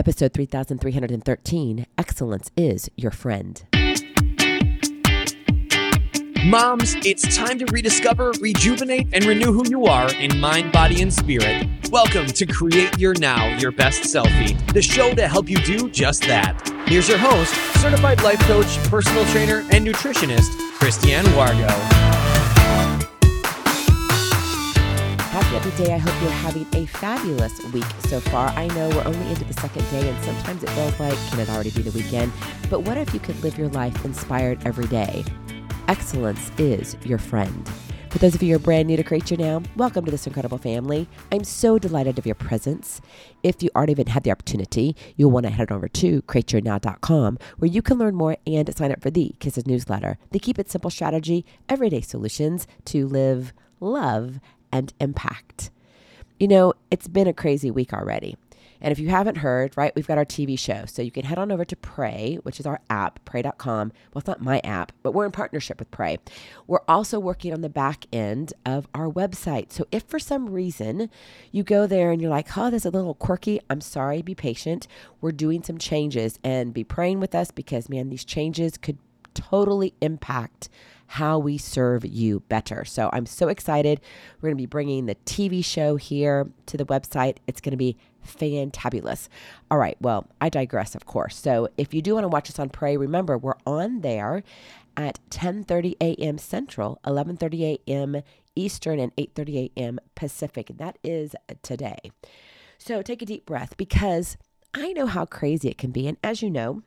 Episode 3313, Excellence is Your Friend. Moms, it's time to rediscover, rejuvenate, and renew who you are in mind, body, and spirit. Welcome to Create Your Now, Your Best Selfie, the show to help you do just that. Here's your host, certified life coach, personal trainer, and nutritionist, Christiane Wargo. Happy day. I hope you're having a fabulous week so far. I know we're only into the second day, and sometimes it feels like, can it already be the weekend? But what if you could live your life inspired every day? Excellence is your friend. For those of you who are brand new to Create Your Now, welcome to this incredible family. I'm so delighted of your presence. If you already even had the opportunity, you'll want to head over to createyournow.com, where you can learn more and sign up for the Kisses newsletter. The Keep It Simple strategy, everyday solutions to live, love, and impact. You know, it's been a crazy week already. And if you haven't heard, right, we've got our TV show. So you can head on over to Pray, which is our app, pray.com. Well, it's not my app, but we're in partnership with Pray. We're also working on the back end of our website. So if for some reason you go there and you're like, oh, this is a little quirky, I'm sorry, be patient. We're doing some changes, and be praying with us because, man, these changes could totally impact how we serve you better. So I'm so excited. We're going to be bringing the TV show here to the website. It's going to be fantabulous. All right. Well, I digress, of course. So if you do want to watch us on Pray, remember we're on there at 10:30 a.m. Central, 11:30 a.m. Eastern, and 8:30 a.m. Pacific. That is today. So take a deep breath, because I know how crazy it can be. And as you know,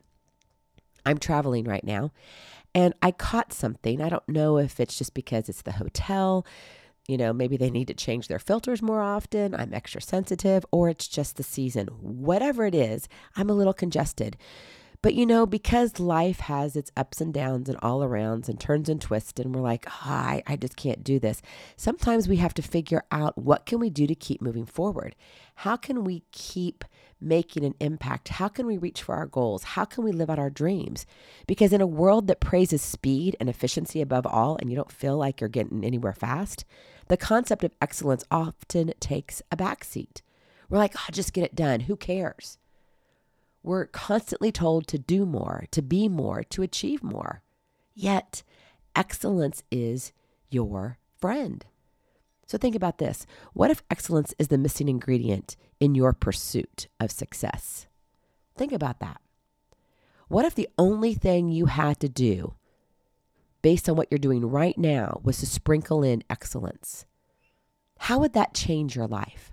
I'm traveling right now, and I caught something. I don't know if it's just because it's the hotel, you know, maybe they need to change their filters more often, I'm extra sensitive, or it's just the season. Whatever it is, I'm a little congested. But, you know, because life has its ups and downs and all arounds and turns and twists, and we're like, I just can't do this. Sometimes we have to figure out, what can we do to keep moving forward? How can we keep making an impact? How can we reach for our goals? How can we live out our dreams? Because in a world that praises speed and efficiency above all, and you don't feel like you're getting anywhere fast, the concept of excellence often takes a backseat. We're like, just get it done. Who cares? We're constantly told to do more, to be more, to achieve more. Yet, excellence is your friend. So think about this. What if excellence is the missing ingredient in your pursuit of success? Think about that. What if the only thing you had to do, based on what you're doing right now, was to sprinkle in excellence? How would that change your life?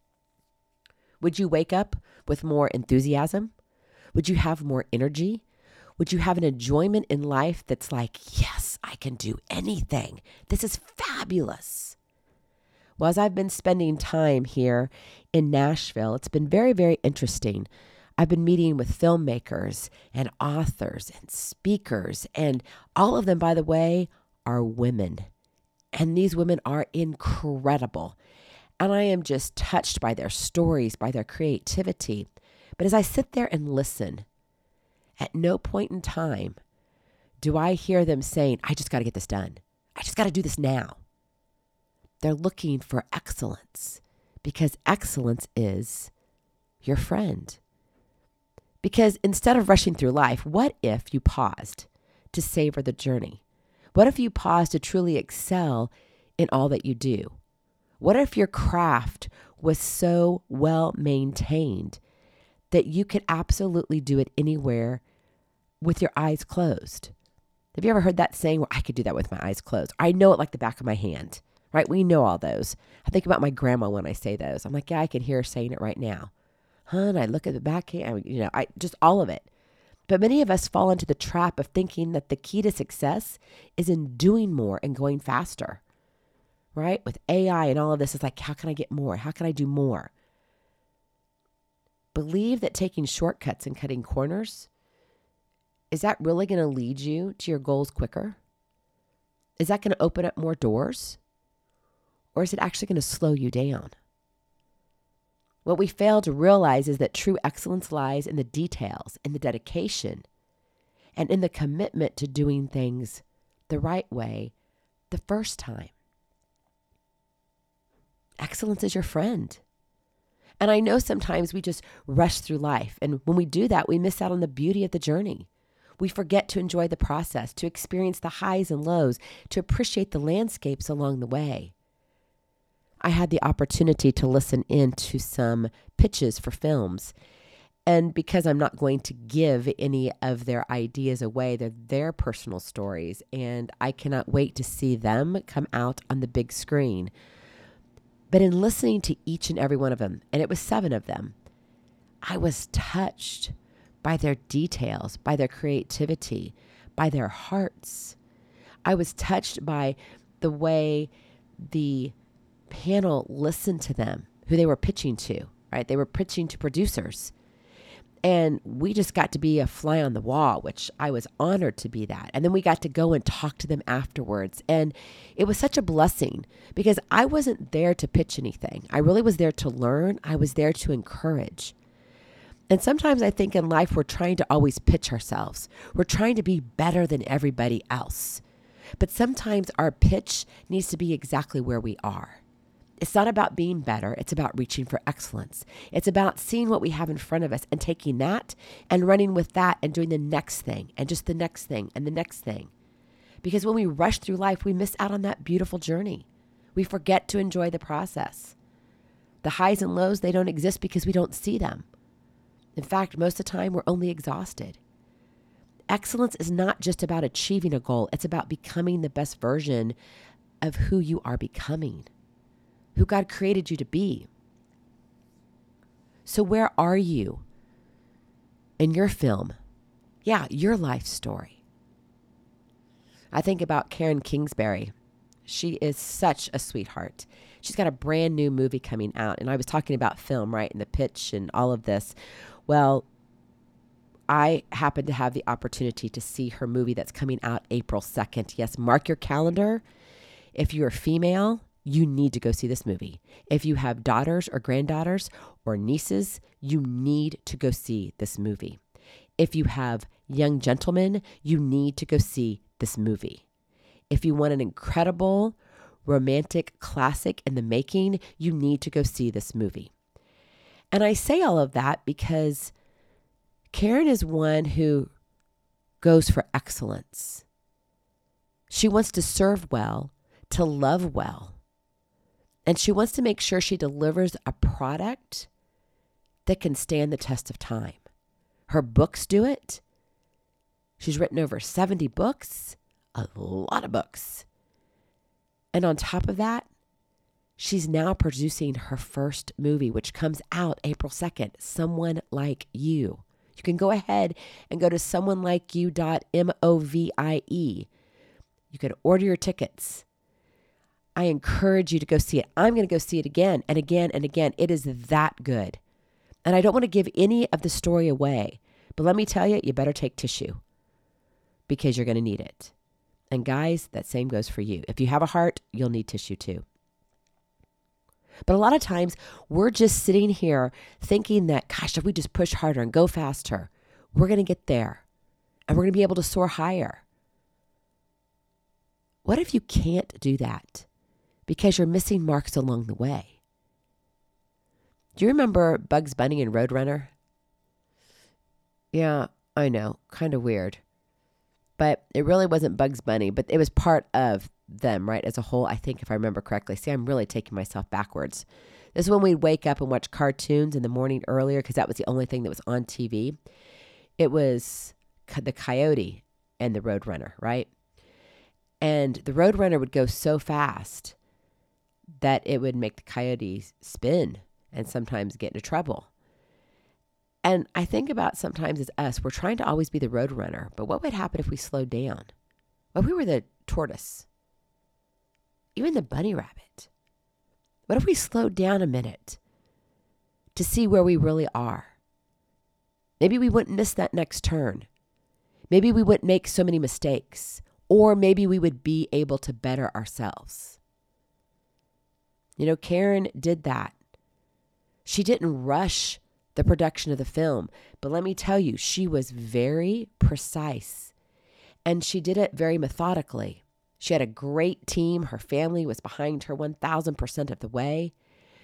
Would you wake up with more enthusiasm? Would you have more energy? Would you have an enjoyment in life that's like, yes, I can do anything. This is fabulous. Well, as I've been spending time here in Nashville, it's been very, very interesting. I've been meeting with filmmakers and authors and speakers, and all of them, by the way, are women. And these women are incredible. And I am just touched by their stories, by their creativity. But as I sit there and listen, at no point in time do I hear them saying, I just got to get this done. I just got to do this now. They're looking for excellence, because excellence is your friend. Because instead of rushing through life, what if you paused to savor the journey? What if you paused to truly excel in all that you do? What if your craft was so well maintained that you could absolutely do it anywhere with your eyes closed? Have you ever heard that saying, well, I could do that with my eyes closed? I know it like the back of my hand, right? We know all those. I think about my grandma when I say those. I'm like, yeah, I can hear her saying it right now. And I look at the back hand, I just all of it. But many of us fall into the trap of thinking that the key to success is in doing more and going faster, right? With AI and all of this, it's like, how can I get more? How can I do more? Believe that taking shortcuts and cutting corners, is that really going to lead you to your goals quicker? Is that going to open up more doors? Or is it actually going to slow you down? What we fail to realize is that true excellence lies in the details, in the dedication, and in the commitment to doing things the right way the first time. Excellence is your friend. And I know sometimes we just rush through life. And when we do that, we miss out on the beauty of the journey. We forget to enjoy the process, to experience the highs and lows, to appreciate the landscapes along the way. I had the opportunity to listen in to some pitches for films. And because I'm not going to give any of their ideas away, they're their personal stories. And I cannot wait to see them come out on the big screen. But in listening to each and every one of them, and it was 7 of them, I was touched by their details, by their creativity, by their hearts. I was touched by the way the panel listened to them, who they were pitching to, right? They were pitching to producers. And we just got to be a fly on the wall, which I was honored to be that. And then we got to go and talk to them afterwards. And it was such a blessing because I wasn't there to pitch anything. I really was there to learn. I was there to encourage. And sometimes I think in life, we're trying to always pitch ourselves. We're trying to be better than everybody else. But sometimes our pitch needs to be exactly where we are. It's not about being better. It's about reaching for excellence. It's about seeing what we have in front of us and taking that and running with that and doing the next thing and just the next thing and the next thing. Because when we rush through life, we miss out on that beautiful journey. We forget to enjoy the process. The highs and lows, they don't exist because we don't see them. In fact, most of the time, we're only exhausted. Excellence is not just about achieving a goal. It's about becoming the best version of who you are becoming, who God created you to be. So where are you in your film? Yeah, your life story. I think about Karen Kingsbury. She is such a sweetheart. She's got a brand new movie coming out. And I was talking about film, right, and the pitch and all of this. Well, I happened to have the opportunity to see her movie that's coming out April 2nd. Yes, mark your calendar. If you're a female, you need to go see this movie. If you have daughters or granddaughters or nieces, you need to go see this movie. If you have young gentlemen, you need to go see this movie. If you want an incredible romantic classic in the making, you need to go see this movie. And I say all of that because Karen is one who goes for excellence. She wants to serve well, to love well. And she wants to make sure she delivers a product that can stand the test of time. Her books do it. She's written over 70 books, a lot of books. And on top of that, she's now producing her first movie, which comes out April 2nd, Someone Like You. You can go ahead and go to someonelikeyou.movie. You can order your tickets. I encourage you to go see it. I'm going to go see it again and again and again. It is that good. And I don't want to give any of the story away, but let me tell you, you better take tissue because you're going to need it. And guys, that same goes for you. If you have a heart, you'll need tissue too. But a lot of times we're just sitting here thinking that, gosh, if we just push harder and go faster, we're going to get there and we're going to be able to soar higher. What if you can't do that because you're missing marks along the way? Do you remember Bugs Bunny and Roadrunner? Yeah, I know, kind of weird. But it really wasn't Bugs Bunny, but it was part of them, right, as a whole, I think, if I remember correctly. See, I'm really taking myself backwards. This is when we'd wake up and watch cartoons in the morning earlier because that was the only thing that was on TV. It was the Coyote and the Roadrunner, right? And the Roadrunner would go so fast that it would make the Coyote spin and sometimes get into trouble. And I think about sometimes as us, we're trying to always be the Roadrunner, but what would happen if we slowed down? What if we were the tortoise? Even the bunny rabbit? What if we slowed down a minute to see where we really are? Maybe we wouldn't miss that next turn. Maybe we wouldn't make so many mistakes, or maybe we would be able to better ourselves. You know, Karen did that. She didn't rush the production of the film, but let me tell you, she was very precise and she did it very methodically. She had a great team. Her family was behind her 1,000% of the way.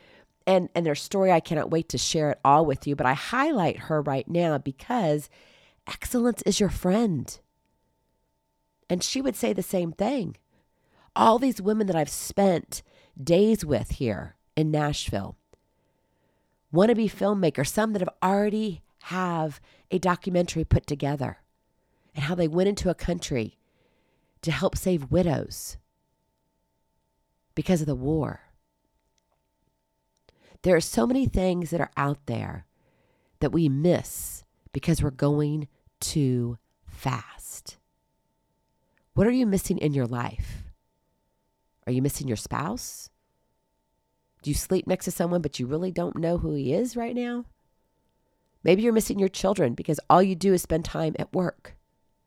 And their story, I cannot wait to share it all with you, but I highlight her right now because excellence is your friend. And she would say the same thing. All these women that I've spent days with here in Nashville, wannabe filmmakers, some that have already have a documentary put together, and how they went into a country to help save widows because of the war. There are so many things that are out there that we miss because we're going too fast. What are you missing in your life? Are you missing your spouse? Do you sleep next to someone but you really don't know who he is right now? Maybe you're missing your children because all you do is spend time at work.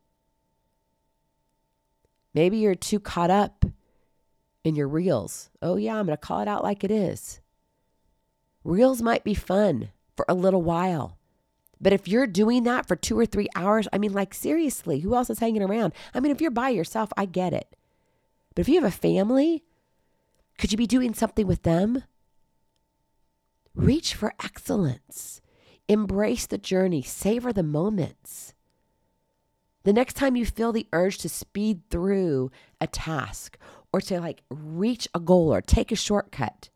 Maybe you're too caught up in your reels. Oh yeah, I'm going to call it out like it is. Reels might be fun for a little while. But if you're doing that for 2 or 3 hours, I mean, like seriously, who else is hanging around? I mean, if you're by yourself, I get it. But if you have a family, could you be doing something with them? Reach for excellence. Embrace the journey. Savor the moments. The next time you feel the urge to speed through a task or to reach a goal or take a shortcut,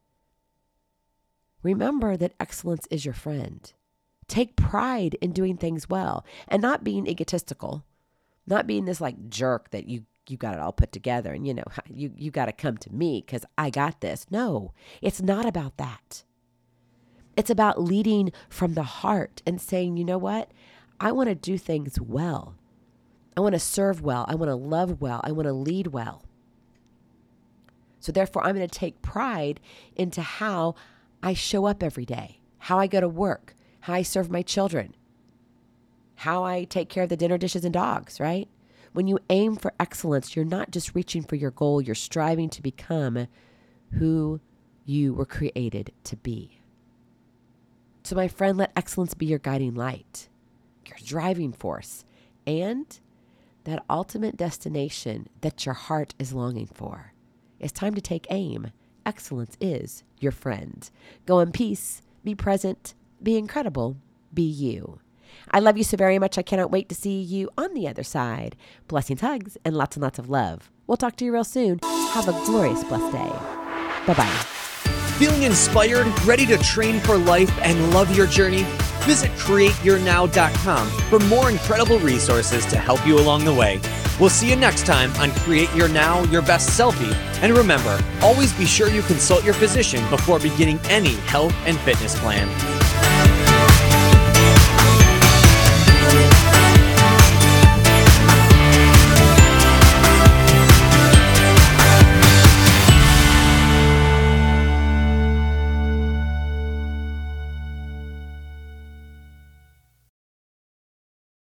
remember that excellence is your friend. Take pride in doing things well and not being egotistical, not being this jerk that you got it all put together and you got to come to me because I got this. No, it's not about that. It's about leading from the heart and saying, you know what? I want to do things well. I want to serve well. I want to love well. I want to lead well. So therefore, I'm going to take pride into how I show up every day, how I go to work, how I serve my children, how I take care of the dinner dishes and dogs, right? When you aim for excellence, you're not just reaching for your goal, you're striving to become who you were created to be. So my friend, let excellence be your guiding light, your driving force, and that ultimate destination that your heart is longing for. It's time to take aim. Excellence is your friend. Go in peace, be present, be incredible, be you. I love you so very much. I cannot wait to see you on the other side. Blessings, hugs, and lots of love. We'll talk to you real soon. Have a glorious, blessed day. Bye-bye. Feeling inspired, ready to train for life and love your journey? Visit CreateYourNow.com for more incredible resources to help you along the way. We'll see you next time on Create Your Now, Your Best Selfie. And remember, always be sure you consult your physician before beginning any health and fitness plan.